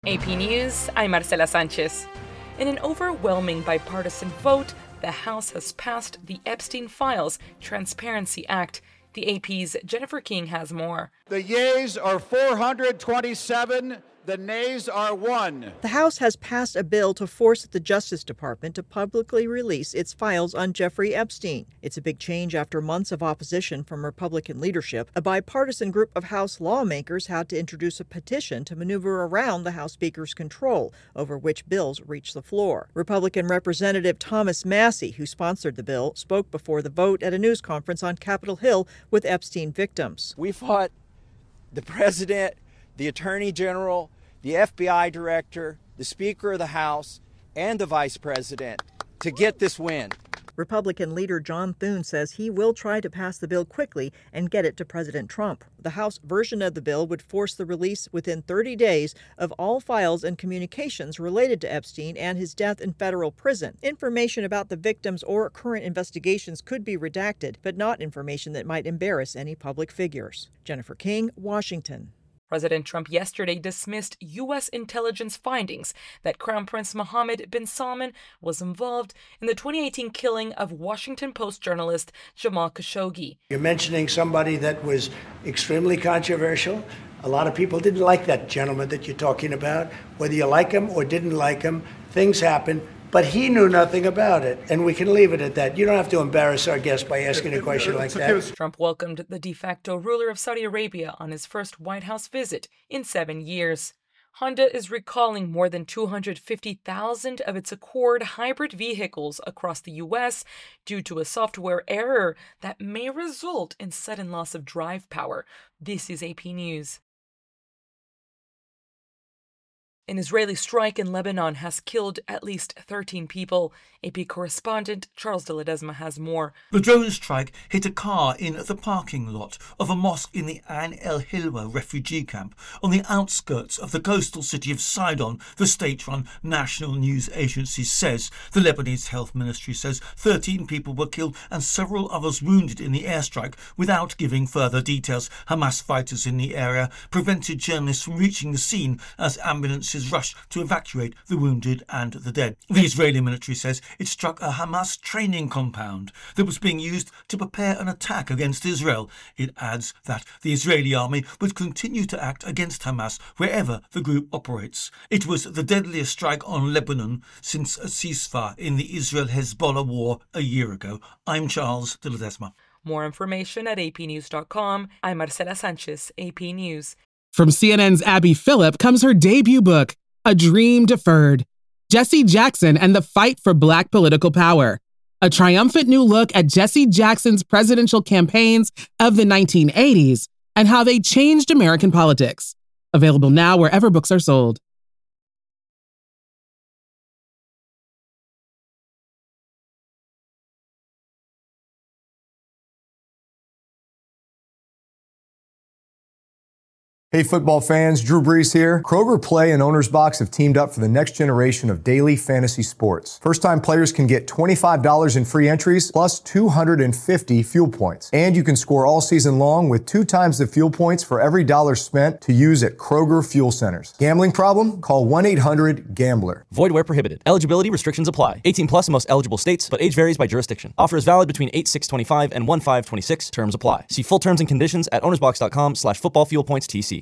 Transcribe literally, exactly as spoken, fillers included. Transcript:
A P News, I'm Marcela Sanchez. In an overwhelming bipartisan vote, the House has passed the Epstein Files Transparency Act. The A P's Jennifer King has more. The yeas are four hundred twenty-seven. The nays are one. The House has passed a bill to force the Justice Department to publicly release its files on Jeffrey Epstein. It's a big change after months of opposition from Republican leadership. A bipartisan group of House lawmakers had to introduce a petition to maneuver around the House Speaker's control over which bills reach the floor. Republican Representative Thomas Massie, who sponsored the bill, spoke before the vote at a news conference on Capitol Hill with Epstein victims. We fought the president, the attorney general, the F B I director, the Speaker of the House, and the vice president to get this win. Republican leader John Thune says he will try to pass the bill quickly and get it to President Trump. The House version of the bill would force the release within thirty days of all files and communications related to Epstein and his death in federal prison. Information about the victims or current investigations could be redacted, but not information that might embarrass any public figures. Jennifer King, Washington. President Trump yesterday dismissed U S intelligence findings that Crown Prince Mohammed bin Salman was involved in the twenty eighteen killing of Washington Post journalist Jamal Khashoggi. You're mentioning somebody that was extremely controversial. A lot of people didn't like that gentleman that you're talking about. Whether you like him or didn't like him, things happen. But he knew nothing about it, and we can leave it at that. You don't have to embarrass our guest by asking a question like that. Trump welcomed the de facto ruler of Saudi Arabia on his first White House visit in seven years. Honda is recalling more than two hundred fifty thousand of its Accord hybrid vehicles across the U S due to a software error that may result in sudden loss of drive power. This is A P News. An Israeli strike in Lebanon has killed at least thirteen people. A P correspondent Charles de Ledesma has more. The drone strike hit a car in the parking lot of a mosque in the Ain el-Hilwa refugee camp on the outskirts of the coastal city of Sidon, the state-run national news agency says. The Lebanese health ministry says thirteen people were killed and several others wounded in the airstrike without giving further details. Hamas fighters in the area prevented journalists from reaching the scene as ambulances rushed to evacuate the wounded and the dead. The Israeli military says it struck a Hamas training compound that was being used to prepare an attack against Israel. It adds that the Israeli army would continue to act against Hamas wherever the group operates. It was the deadliest strike on Lebanon since a ceasefire in the Israel-Hezbollah war a year ago. I'm Charles de Ledesma. More information at A P news dot com. I'm Marcela Sanchez, A P News. From C N N's Abby Phillip comes her debut book, A Dream Deferred. Jesse Jackson and the Fight for Black Political Power. A triumphant new look at Jesse Jackson's presidential campaigns of the nineteen eighties and how they changed American politics. Available now wherever books are sold. Hey football fans, Drew Brees here. Kroger Play and Owner's Box have teamed up for the next generation of daily fantasy sports. First-time players can get twenty-five dollars in free entries plus two hundred fifty fuel points. And you can score all season long with two times the fuel points for every dollar spent to use at Kroger Fuel Centers. Gambling problem? Call one eight hundred gambler. Void where prohibited. Eligibility restrictions apply. eighteen plus in most eligible states, but age varies by jurisdiction. Offer is valid between eight six twenty-five and one five twenty-six. Terms apply. See full terms and conditions at ownersbox dot com slash football fuel points T C.